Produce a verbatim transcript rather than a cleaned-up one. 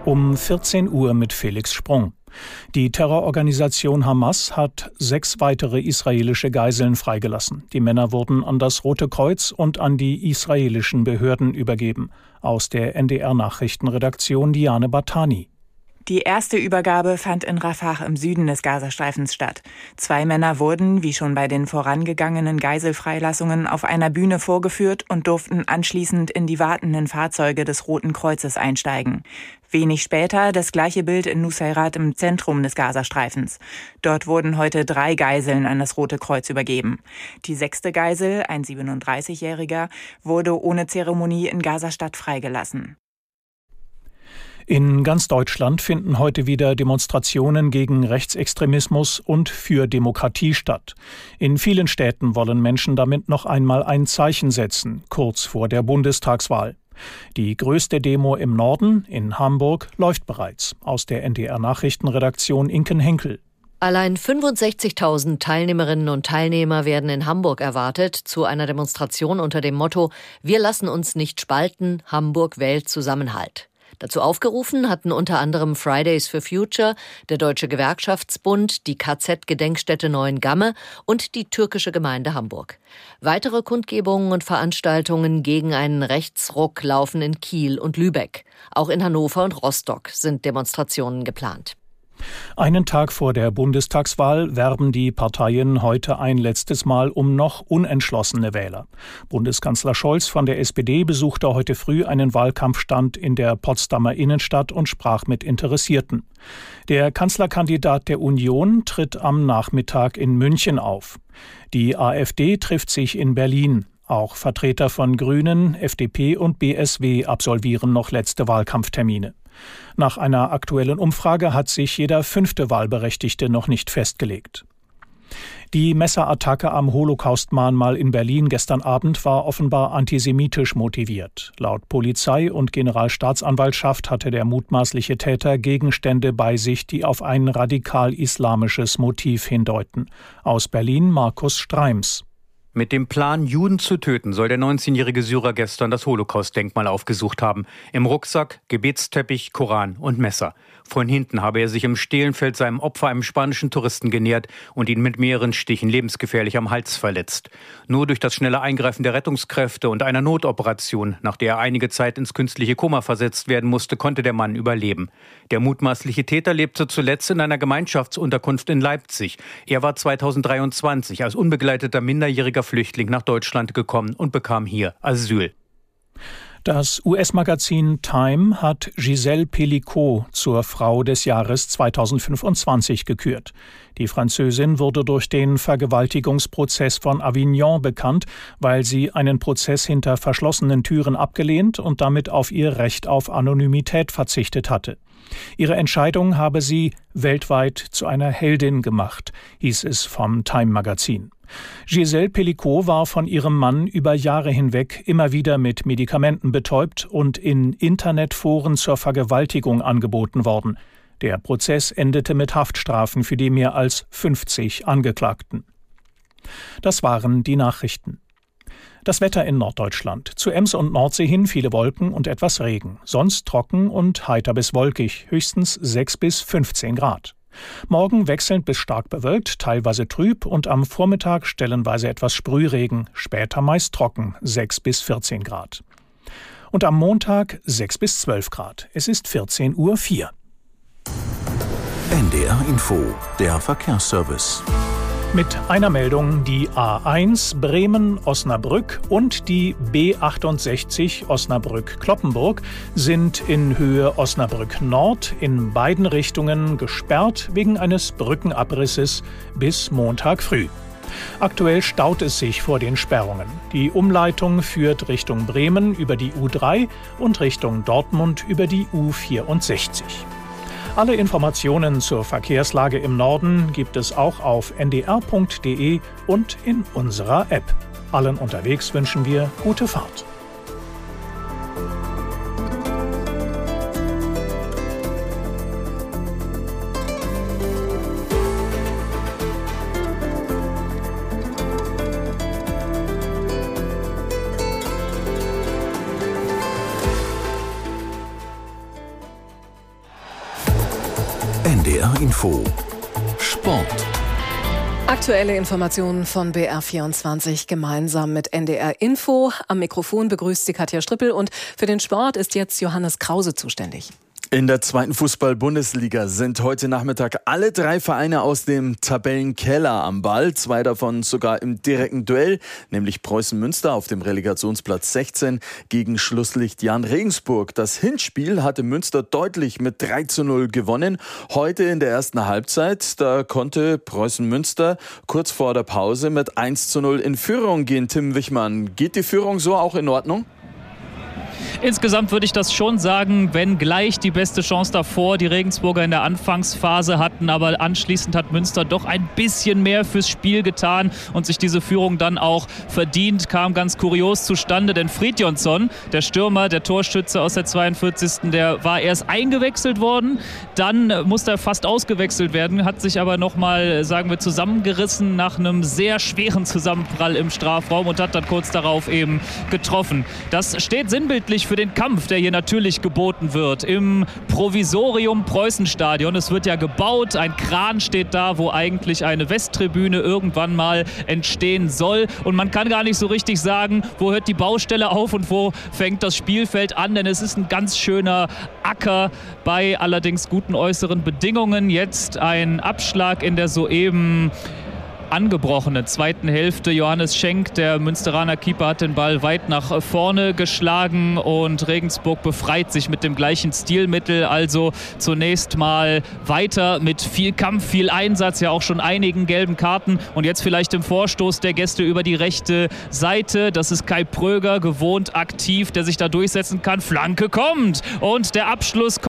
Um vierzehn Uhr mit Felix Sprung. Die Terrororganisation Hamas hat sechs weitere israelische Geiseln freigelassen. Die Männer wurden an das Rote Kreuz und an die israelischen Behörden übergeben. Aus der N D R-Nachrichtenredaktion Diane Batani. Die erste Übergabe fand in Rafah im Süden des Gazastreifens statt. Zwei Männer wurden, wie schon bei den vorangegangenen Geiselfreilassungen, auf einer Bühne vorgeführt und durften anschließend in die wartenden Fahrzeuge des Roten Kreuzes einsteigen. Wenig später das gleiche Bild in Nuseirat im Zentrum des Gazastreifens. Dort wurden heute drei Geiseln an das Rote Kreuz übergeben. Die sechste Geisel, ein siebenunddreißigjähriger, wurde ohne Zeremonie in Gazastadt freigelassen. In ganz Deutschland finden heute wieder Demonstrationen gegen Rechtsextremismus und für Demokratie statt. In vielen Städten wollen Menschen damit noch einmal ein Zeichen setzen, kurz vor der Bundestagswahl. Die größte Demo im Norden, in Hamburg, läuft bereits. Aus der N D R-Nachrichtenredaktion Inken Henkel. Allein fünfundsechzigtausend Teilnehmerinnen und Teilnehmer werden in Hamburg erwartet zu einer Demonstration unter dem Motto „Wir lassen uns nicht spalten, Hamburg wählt Zusammenhalt“. Dazu aufgerufen hatten unter anderem Fridays for Future, der Deutsche Gewerkschaftsbund, die K Z-Gedenkstätte Neuengamme und die türkische Gemeinde Hamburg. Weitere Kundgebungen und Veranstaltungen gegen einen Rechtsruck laufen in Kiel und Lübeck. Auch in Hannover und Rostock sind Demonstrationen geplant. Einen Tag vor der Bundestagswahl werben die Parteien heute ein letztes Mal um noch unentschlossene Wähler. Bundeskanzler Scholz von der S P D besuchte heute früh einen Wahlkampfstand in der Potsdamer Innenstadt und sprach mit Interessierten. Der Kanzlerkandidat der Union tritt am Nachmittag in München auf. Die AfD trifft sich in Berlin. Auch Vertreter von Grünen, F D P und B S W absolvieren noch letzte Wahlkampftermine. Nach einer aktuellen Umfrage hat sich jeder fünfte Wahlberechtigte noch nicht festgelegt. Die Messerattacke am Holocaust-Mahnmal in Berlin gestern Abend war offenbar antisemitisch motiviert. Laut Polizei und Generalstaatsanwaltschaft hatte der mutmaßliche Täter Gegenstände bei sich, die auf ein radikal-islamisches Motiv hindeuten. Aus Berlin Markus Streims. Mit dem Plan, Juden zu töten, soll der neunzehnjährige Syrer gestern das Holocaust-Denkmal aufgesucht haben. Im Rucksack Gebetsteppich, Koran und Messer. Von hinten habe er sich im Stehlenfeld seinem Opfer, einem spanischen Touristen, genähert und ihn mit mehreren Stichen lebensgefährlich am Hals verletzt. Nur durch das schnelle Eingreifen der Rettungskräfte und einer Notoperation, nach der er einige Zeit ins künstliche Koma versetzt werden musste, konnte der Mann überleben. Der mutmaßliche Täter lebte zuletzt in einer Gemeinschaftsunterkunft in Leipzig. Er war zweitausenddreiundzwanzig als unbegleiteter minderjähriger Flüchtling nach Deutschland gekommen und bekam hier Asyl. Das U S-Magazin Time hat Gisèle Pelicot zur Frau des Jahres zweitausendfünfundzwanzig gekürt. Die Französin wurde durch den Vergewaltigungsprozess von Avignon bekannt, weil sie einen Prozess hinter verschlossenen Türen abgelehnt und damit auf ihr Recht auf Anonymität verzichtet hatte. Ihre Entscheidung habe sie weltweit zu einer Heldin gemacht, hieß es vom Time-Magazin. Gisèle Pelicot war von ihrem Mann über Jahre hinweg immer wieder mit Medikamenten betäubt und in Internetforen zur Vergewaltigung angeboten worden. Der Prozess endete mit Haftstrafen für die mehr als fünfzig Angeklagten. Das waren die Nachrichten. Das Wetter in Norddeutschland. Zu Ems und Nordsee hin viele Wolken und etwas Regen. Sonst trocken und heiter bis wolkig, höchstens sechs bis fünfzehn Grad. Morgen wechselnd bis stark bewölkt, teilweise trüb und am Vormittag stellenweise etwas Sprühregen, später meist trocken, sechs bis vierzehn Grad. Und am Montag sechs bis zwölf Grad. Es ist vierzehn Uhr vier. N D R Info, der Verkehrsservice. Mit einer Meldung: die A eins Bremen-Osnabrück und die B achtundsechzig Osnabrück-Cloppenburg sind in Höhe Osnabrück Nord in beiden Richtungen gesperrt wegen eines Brückenabrisses bis Montag früh. Aktuell staut es sich vor den Sperrungen. Die Umleitung führt Richtung Bremen über die U drei und Richtung Dortmund über die U vierundsechzig. Alle Informationen zur Verkehrslage im Norden gibt es auch auf n d r punkt d e und in unserer App. Allen unterwegs wünschen wir gute Fahrt. N D R Info Sport. Aktuelle Informationen von B R vierundzwanzig gemeinsam mit N D R Info. Am Mikrofon begrüßt sie Katja Strippel und für den Sport ist jetzt Johannes Krause zuständig. In der zweiten Fußball-Bundesliga sind heute Nachmittag alle drei Vereine aus dem Tabellenkeller am Ball. Zwei davon sogar im direkten Duell, nämlich Preußen Münster auf dem Relegationsplatz sechzehn gegen Schlusslicht Jahn Regensburg. Das Hinspiel hatte Münster deutlich mit drei zu null gewonnen. Heute in der ersten Halbzeit, da konnte Preußen Münster kurz vor der Pause mit eins zu null in Führung gehen. Tim Wichmann, geht die Führung so auch in Ordnung? Insgesamt würde ich das schon sagen, wenn gleich die beste Chance davor die Regensburger in der Anfangsphase hatten, aber anschließend hat Münster doch ein bisschen mehr fürs Spiel getan und sich diese Führung dann auch verdient, kam ganz kurios zustande, denn Fridjonsson, der Stürmer, der Torschütze aus der zweiundvierzigsten der war erst eingewechselt worden, dann musste er fast ausgewechselt werden, hat sich aber nochmal, sagen wir, zusammengerissen nach einem sehr schweren Zusammenprall im Strafraum und hat dann kurz darauf eben getroffen. Das steht sinnbildlich für den Kampf, der hier natürlich geboten wird im Provisorium Preußenstadion. Es wird ja gebaut, ein Kran steht da, wo eigentlich eine Westtribüne irgendwann mal entstehen soll und man kann gar nicht so richtig sagen, wo hört die Baustelle auf und wo fängt das Spielfeld an, denn es ist ein ganz schöner Acker bei allerdings guten äußeren Bedingungen. Jetzt ein Abschlag in der soeben angebrochenen zweiten Hälfte. Johannes Schenk, der Münsteraner Keeper, hat den Ball weit nach vorne geschlagen und Regensburg befreit sich mit dem gleichen Stilmittel. Also zunächst mal weiter mit viel Kampf, viel Einsatz, ja auch schon einigen gelben Karten und jetzt vielleicht im Vorstoß der Gäste über die rechte Seite. Das ist Kai Pröger, gewohnt aktiv, der sich da durchsetzen kann. Flanke kommt und der Abschluss kommt